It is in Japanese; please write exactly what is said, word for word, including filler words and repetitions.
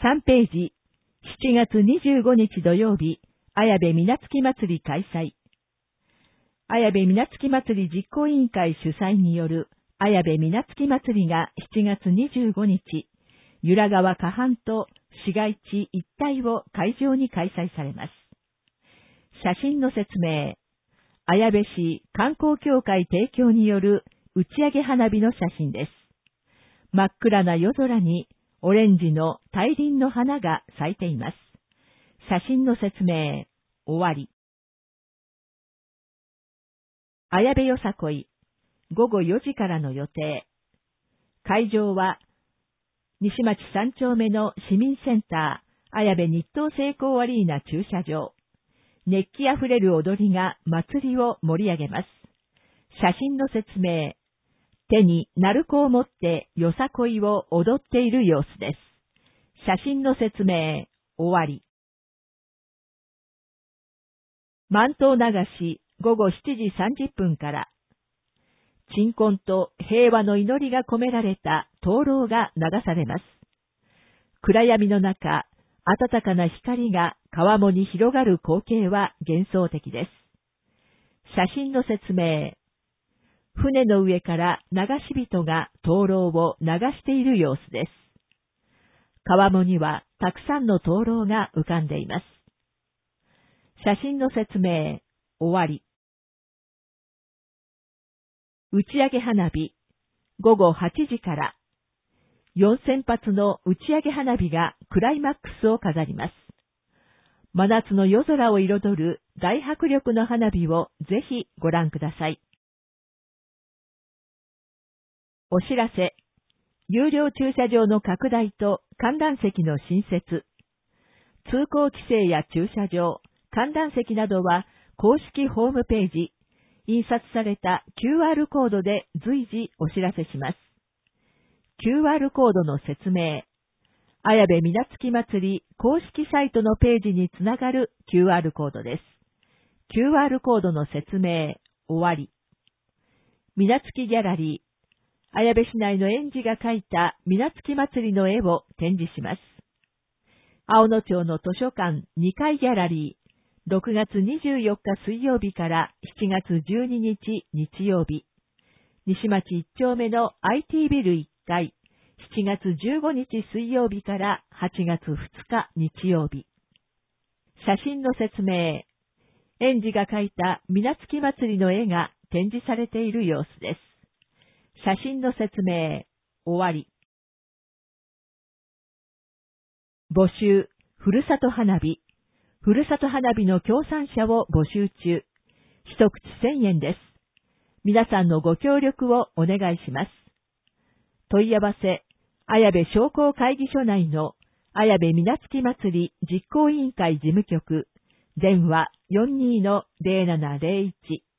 さんページ、しちがつにじゅうごにち土曜日、綾部みなつき祭り開催。綾部みなつき祭り実行委員会主催による綾部みなつき祭りがしちがつにじゅうごにち、由良川河畔と市街地一帯を会場に開催されます。写真の説明。綾部市観光協会提供による打ち上げ花火の写真です。真っ暗な夜空にオレンジの大輪の花が咲いています。写真の説明。終わり。綾部よさこい、ごごよじからの予定。会場は、西町さん丁目の市民センター、綾部日東成功アリーナ駐車場。熱気あふれる踊りが祭りを盛り上げます。写真の説明。手に鳴子を持ってよさこいを踊っている様子です。写真の説明。終わり。万灯流し、ごごしちじさんじゅっぷんから、鎮魂と平和の祈りが込められた灯籠が流されます。暗闇の中、暖かな光が川面に広がる光景は幻想的です。写真の説明。船の上から流し人が灯籠を流している様子です。川面にはたくさんの灯籠が浮かんでいます。写真の説明。終わり。打ち上げ花火、ごごはちじから、よんせんぱつの打ち上げ花火がクライマックスを飾ります。真夏の夜空を彩る大迫力の花火をぜひご覧ください。お知らせ、有料駐車場の拡大と観覧席の新設、通行規制や駐車場、観覧席などは公式ホームページ、印刷された キューアール コードで随時お知らせします。キューアール コードの説明。綾部みなつき祭り公式サイトのページにつながる キューアール コードです。キューアール コードの説明。終わり。みなつきギャラリー。綾部市内の園児が描いたみなつき祭りの絵を展示します。青野町の図書館にかいギャラリー。ろくがつにじゅうよっか水曜日からしちがつじゅうににち日曜日。西町いっ丁目の アイティー ビルいっかい。しちがつじゅうごにち水曜日からはちがつふつか日曜日。写真の説明。園児が描いたみなつき祭りの絵が展示されている様子です。写真の説明。終わり。募集、ふるさと花火。ふるさと花火の協賛者を募集中。一口せんえんです。皆さんのご協力をお願いします。問い合わせ、綾部商工会議所内の綾部みなつき祭り実行委員会事務局、電話 よんじゅうにのゼロななゼロいち。